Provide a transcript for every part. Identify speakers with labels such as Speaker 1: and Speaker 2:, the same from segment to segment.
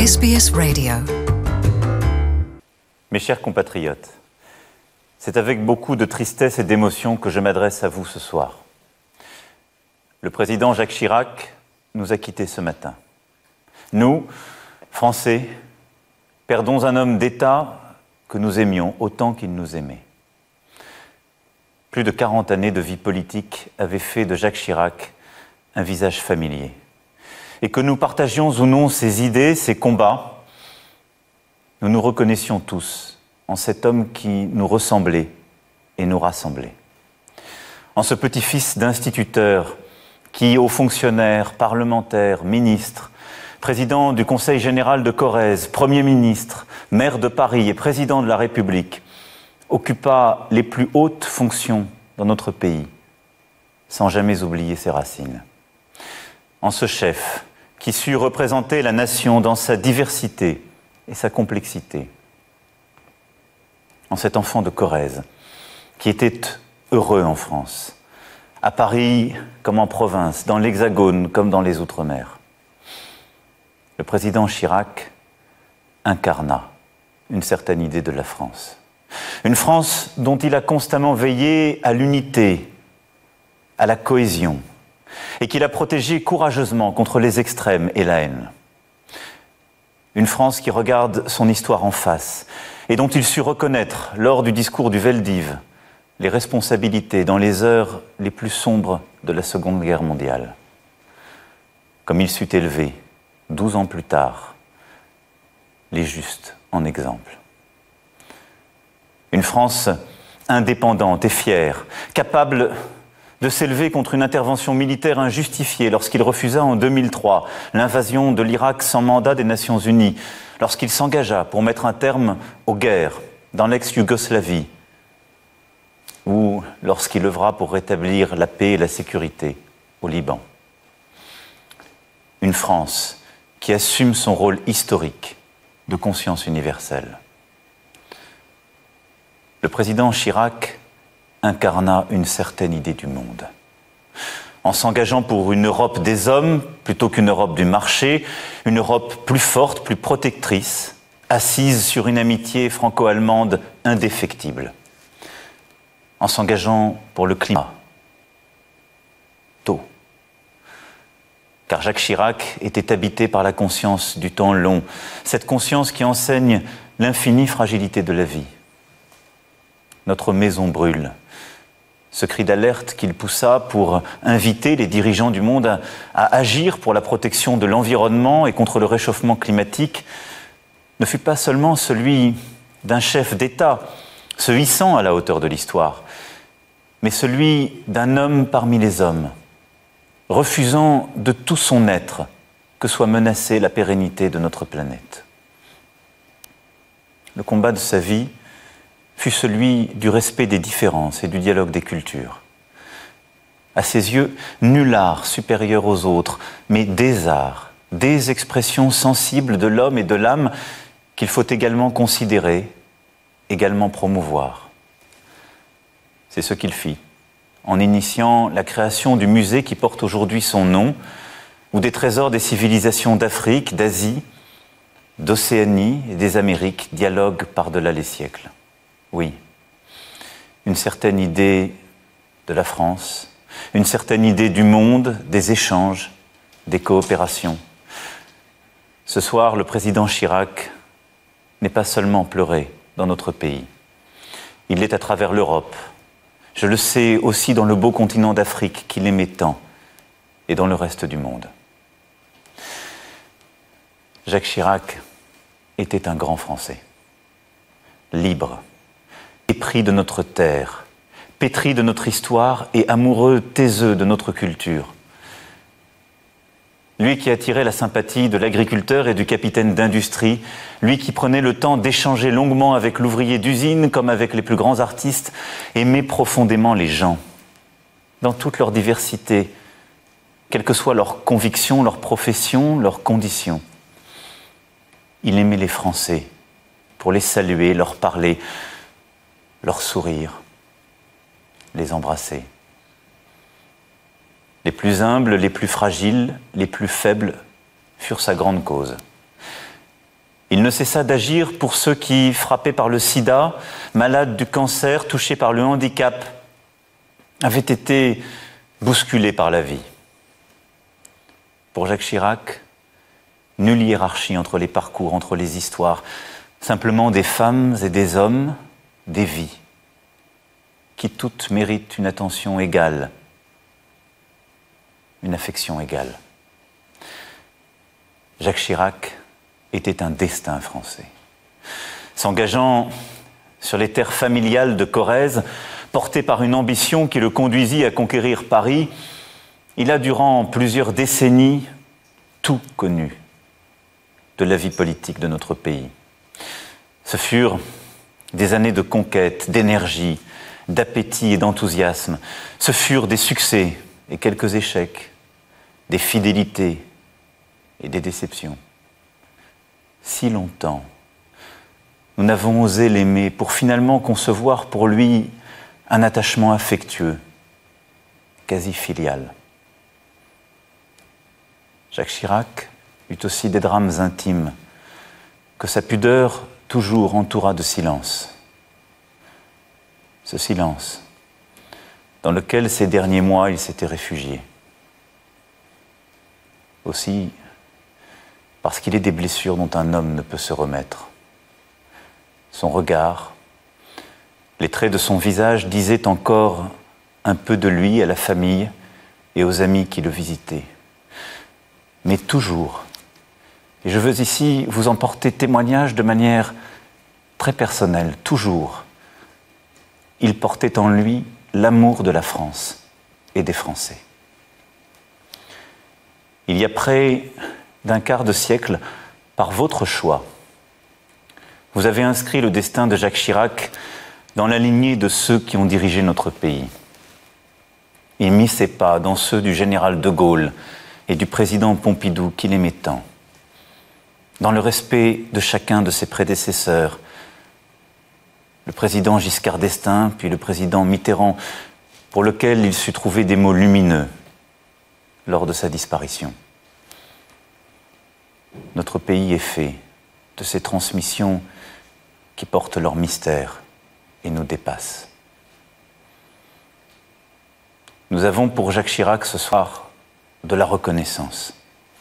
Speaker 1: SBS Radio.
Speaker 2: Mes chers compatriotes, c'est avec beaucoup de tristesse et d'émotion que je m'adresse à vous ce soir. Le président Jacques Chirac nous a quittés ce matin. Nous, Français, perdons un homme d'État que nous aimions autant qu'il nous aimait. Plus de 40 années de vie politique avaient fait de Jacques Chirac un visage familier. Et que nous partagions ou non ses idées, ses combats, nous nous reconnaissions tous en cet homme qui nous ressemblait et nous rassemblait. En ce petit-fils d'instituteur qui, haut fonctionnaire, parlementaire, ministre, président du Conseil général de Corrèze, Premier ministre, maire de Paris et président de la République, occupa les plus hautes fonctions dans notre pays, sans jamais oublier ses racines. En ce chef qui sut représenter la nation dans sa diversité et sa complexité. En cet enfant de Corrèze qui était heureux en France, à Paris comme en province, dans l'Hexagone comme dans les Outre-mer. Le président Chirac incarna une certaine idée de la France. Une France dont il a constamment veillé à l'unité, à la cohésion, et qu'il a protégée courageusement contre les extrêmes et la haine. Une France qui regarde son histoire en face, et dont il sut reconnaître, lors du discours du Veldiv, les responsabilités dans les heures les plus sombres de la Seconde Guerre mondiale. Comme il sut élever, 12 ans plus tard, les justes en exemple. Une France indépendante et fière, capable de s'élever contre une intervention militaire injustifiée lorsqu'il refusa en 2003 l'invasion de l'Irak sans mandat des Nations Unies, lorsqu'il s'engagea pour mettre un terme aux guerres dans l'ex-Yougoslavie, ou lorsqu'il œuvra pour rétablir la paix et la sécurité au Liban. Une France qui assume son rôle historique de conscience universelle. Le président Chirac incarna une certaine idée du monde. En s'engageant pour une Europe des hommes plutôt qu'une Europe du marché, une Europe plus forte, plus protectrice, assise sur une amitié franco-allemande indéfectible. En s'engageant pour le climat, tôt. Car Jacques Chirac était habité par la conscience du temps long, cette conscience qui enseigne l'infinie fragilité de la vie. Notre maison brûle. Ce cri d'alerte qu'il poussa pour inviter les dirigeants du monde à agir pour la protection de l'environnement et contre le réchauffement climatique ne fut pas seulement celui d'un chef d'État se hissant à la hauteur de l'histoire, mais celui d'un homme parmi les hommes, refusant de tout son être que soit menacée la pérennité de notre planète. Le combat de sa vie fut celui du respect des différences et du dialogue des cultures. À ses yeux, nul art supérieur aux autres, mais des arts, des expressions sensibles de l'homme et de l'âme qu'il faut également considérer, également promouvoir. C'est ce qu'il fit, en initiant la création du musée qui porte aujourd'hui son nom, où des trésors des civilisations d'Afrique, d'Asie, d'Océanie et des Amériques dialoguent par-delà les siècles. Oui, une certaine idée de la France, une certaine idée du monde, des échanges, des coopérations. Ce soir, le président Chirac n'est pas seulement pleuré dans notre pays. Il l'est à travers l'Europe. Je le sais aussi dans le beau continent d'Afrique qu'il aimait tant et dans le reste du monde. Jacques Chirac était un grand Français, libre, épris de notre terre, pétri de notre histoire et amoureux taiseux de notre culture. Lui qui attirait la sympathie de l'agriculteur et du capitaine d'industrie, lui qui prenait le temps d'échanger longuement avec l'ouvrier d'usine comme avec les plus grands artistes, aimait profondément les gens, dans toute leur diversité, quelles que soient leurs convictions, leurs professions, leurs conditions. Il aimait les Français pour les saluer, leur parler, leur sourire, les embrasser. Les plus humbles, les plus fragiles, les plus faibles furent sa grande cause. Il ne cessa d'agir pour ceux qui, frappés par le sida, malades du cancer, touchés par le handicap, avaient été bousculés par la vie. Pour Jacques Chirac, nulle hiérarchie entre les parcours, entre les histoires, simplement des femmes et des hommes, des vies, qui toutes méritent une attention égale, une affection égale. Jacques Chirac était un destin français. S'engageant sur les terres familiales de Corrèze, porté par une ambition qui le conduisit à conquérir Paris, il a durant plusieurs décennies tout connu de la vie politique de notre pays. Ce furent des années de conquête, d'énergie, d'appétit et d'enthousiasme. Ce furent des succès et quelques échecs, des fidélités et des déceptions. Si longtemps, nous n'avons osé l'aimer pour finalement concevoir pour lui un attachement affectueux, quasi filial. Jacques Chirac eut aussi des drames intimes que sa pudeur toujours entoura de silence. Ce silence dans lequel ces derniers mois il s'était réfugié. Aussi parce qu'il est des blessures dont un homme ne peut se remettre. Son regard, les traits de son visage disaient encore un peu de lui à la famille et aux amis qui le visitaient. Mais toujours, et je veux ici vous en porter témoignage de manière très personnelle, toujours, il portait en lui l'amour de la France et des Français. Il y a près d'un quart de siècle, par votre choix, vous avez inscrit le destin de Jacques Chirac dans la lignée de ceux qui ont dirigé notre pays. Il mit ses pas dans ceux du général de Gaulle et du président Pompidou qu'il aimait tant, dans le respect de chacun de ses prédécesseurs, le président Giscard d'Estaing, puis le président Mitterrand, pour lequel il sut trouver des mots lumineux lors de sa disparition. Notre pays est fait de ces transmissions qui portent leur mystère et nous dépassent. Nous avons pour Jacques Chirac ce soir de la reconnaissance.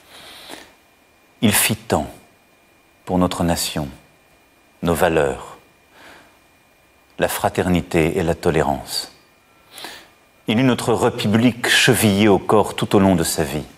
Speaker 2: Il fit tant pour notre nation, nos valeurs, la fraternité et la tolérance. Il eut notre République chevillée au corps tout au long de sa vie.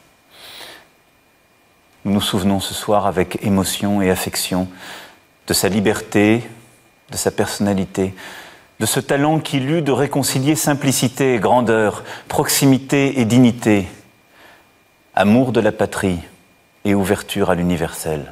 Speaker 2: Nous nous souvenons ce soir avec émotion et affection de sa liberté, de sa personnalité, de ce talent qu'il eut de réconcilier simplicité et grandeur, proximité et dignité, amour de la patrie et ouverture à l'universel.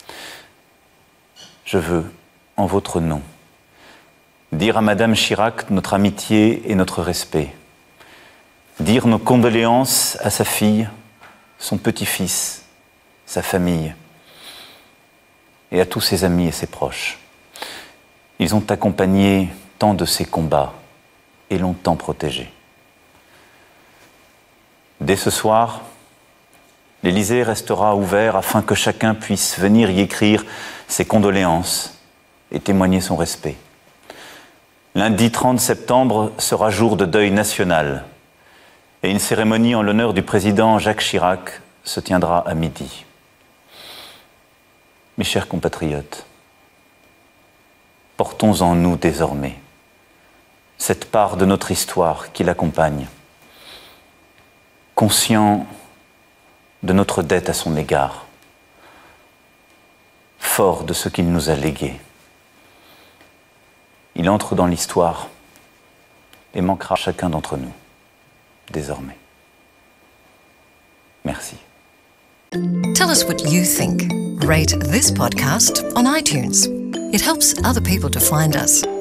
Speaker 2: Je veux, en votre nom, dire à Madame Chirac notre amitié et notre respect, dire nos condoléances à sa fille, son petit-fils, sa famille et à tous ses amis et ses proches. Ils ont accompagné tant de ses combats et l'ont tant protégé. Dès ce soir, l'Élysée restera ouvert afin que chacun puisse venir y écrire ses condoléances et témoigner son respect. Lundi 30 septembre sera jour de deuil national et une cérémonie en l'honneur du président Jacques Chirac se tiendra à midi. Mes chers compatriotes, portons en nous désormais cette part de notre histoire qui l'accompagne, conscients de notre dette à son égard, forts de ce qu'il nous a légué. Il entre dans l'histoire et manquera à chacun d'entre nous, désormais. Merci.
Speaker 1: Tell us what you think. Rate this podcast on iTunes. It helps other people to find us.